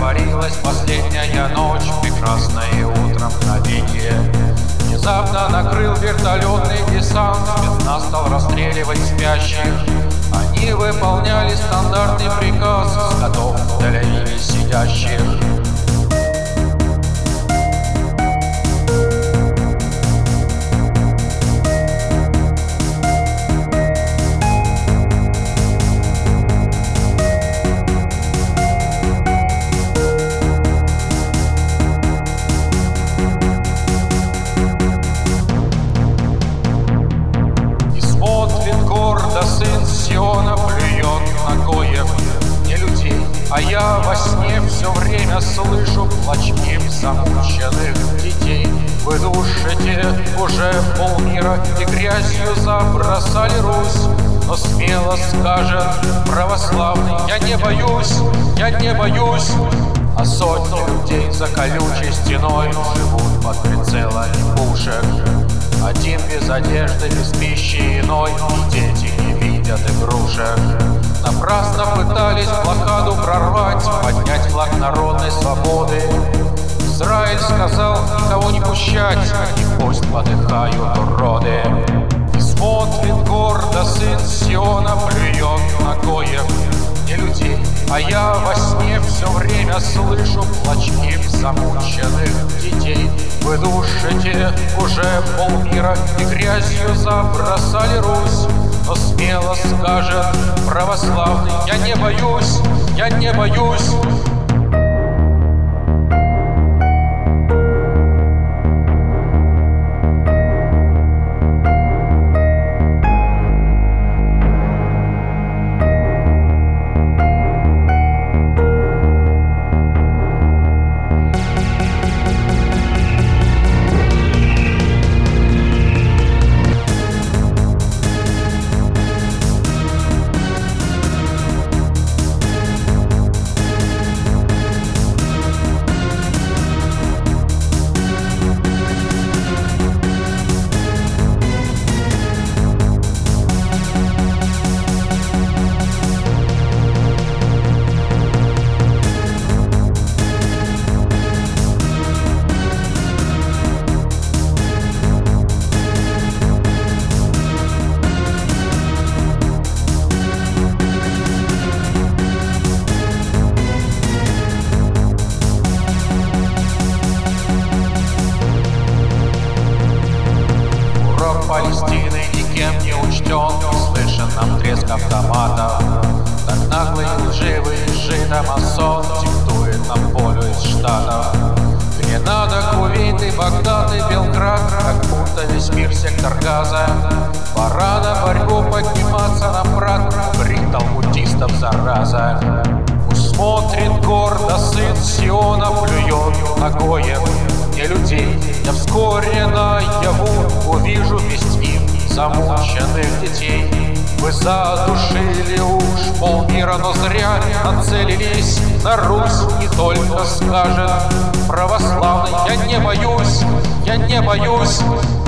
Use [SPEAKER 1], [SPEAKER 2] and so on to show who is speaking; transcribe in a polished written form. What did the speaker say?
[SPEAKER 1] растворилась последняя ночь, прекрасное утро мгновенье. Внезапно накрыл вертолетный десант, спецназ стал расстреливать спящих. Они выполняли стандартный приказ, с годов удалили сидящих. Сын Сиона плюет на Гоев, не людей, а я во сне все время слышу плач им замученных детей. Вы душите уже полмира и грязью забросали Русь, но смело скажет православный: я не боюсь, я не боюсь. А сотни людей за колючей стеной живут под прицелами пушек. Один без одежды, без пищи, иной, и дети не видят игрушек. Напрасно пытались блокаду прорвать, поднять флаг народной свободы. Израиль сказал никого не пущать, и пусть подыхают уроды. И смотрит гордо сын Сиона, плюет на Гоев, не людей, а я во сне все время слышу плач им замученных детей. Вы душите уже полмира и грязью забросали Русь, но смело скажет православный: я не боюсь, я не боюсь. Палестины никем не учтен, слышен нам треск автоматов. Так наглый и лживый жидомасон диктует нам волю из Штатов. Гренада, Кувейт и Багдад и Белград, как будто весь мир сектор газа. Пора на борьбу подниматься на прат, брит талмудистов зараза. Смотрит гордо сын Сиона, плюет на Гоев, не людей. Я вскоре наяву увижу весь мир замученных детей. Вы задушили уж полмира, но зря нацелились на Русь. И только скажет православный: я не боюсь, я не боюсь.